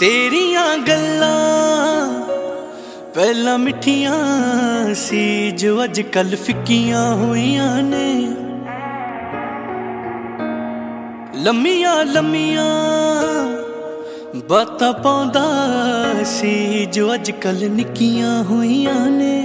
तेरियां गल्लां पहला मिठियां सी जो अजकल फिक्कियां होइयां ने। लम्मियां लम्मियां बातां पाउंदा सी जो अजकल निक्कियां होइयां ने।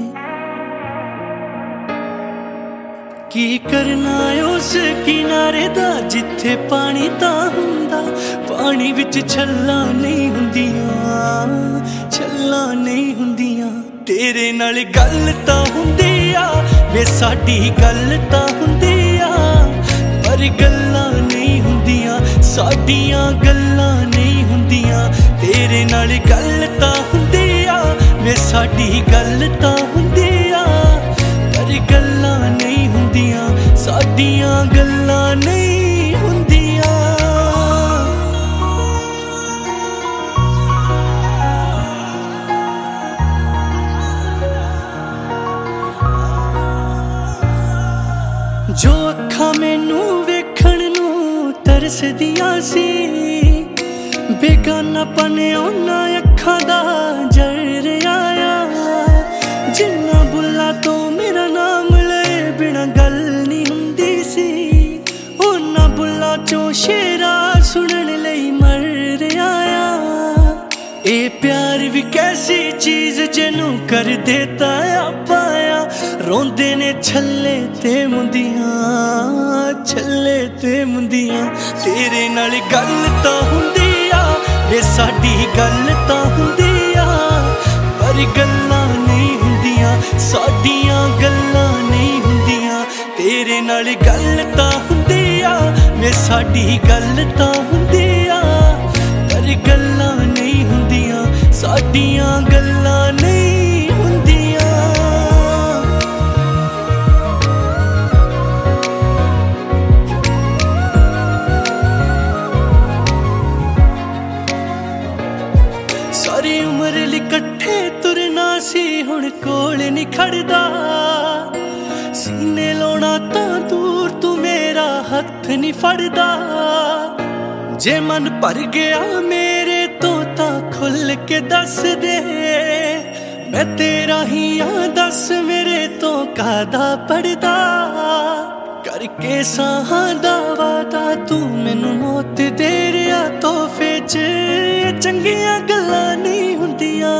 की करना उस किनारे दा जिथे पानी तां हुंदा, पानी विच छल्लां नहीं हुंदियां, छल्लां नहीं हुंदियां। तेरे नाल गल तां हुंदी आ वे साडी गल तां हुंदी आ, पर गल्लां नहीं हुंदियां साडियां गल्लां नहीं हुंदियां। तेरे नाल गल तां हुंदी आ वे साडी गल तां हुंदी आ, पर गल्लां नहीं हुंदियां साडियां गल्लां नहीं हुंदियां। जो अखां मैनू वेखण नू तरसदियां सी, बेगानापन उन्हां अखां दा जर आया। जिन्ना बुल्ला तो मेरा नाम ले बिना गल नहीं हुंदी सी, उन्हां बुल्ला चों शेरा सुनन लई मर आया। ए प्यार भी कैसी चीज जिनू कर देता पाया, रोंदे ने छल्ले ते मुंदियां, छल्ले ते मुंदियां। तेरे नाल गल तां हुंदी आ वे साडी गल तां हुंदी आ, पर गल्लां नहीं हुंदियां साडियां गल्लां नहीं हुंदियां। तेरे नाल गल तां हुंदी आ वे साडी गल तां हुंदी आ, पर गल्लां नहीं हुंदियां साडियां गल्लां नहीं हुंदियां। सारी उम्र लई कट्ठे तुरना सी, हुण कोल नहीं खड़दा। सीने लाउणा तां दूर तू मेरा हत्थ नहीं फड़दा। जे मन भर गया मेरे तो तां खुल के दस दे, मैं तेरा ही आ दस मेरे तो कादा पड़दा। करके साहां दा वादा तू मैनू मौत दे रिया तोहफे च, चंगियां गल्लां नहीं हुंदियां।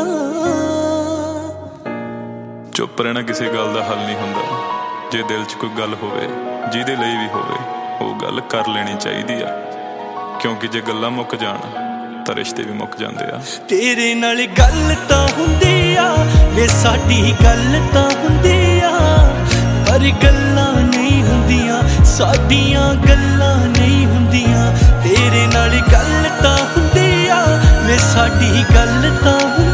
चुप रहना किसी गल दा हल नहीं हुंदा। जे दिल च कोई गल होवे जिहदे लई भी होवे वो गल कर लेनी चाहिदी आ, क्योंकि जे गल्लां मुक जाण तां रिश्ते भी मुक जांदे आ। तेरे नाल गल तां हुंदी आ वे साडी गल तां हुंदी आ, पर गल्लां नहीं हुंदियां साडियां गल्लां नहीं हुंदियां। तेरे नाल गल तां हुंदी आ वे साडी गल तां हुंदी आ।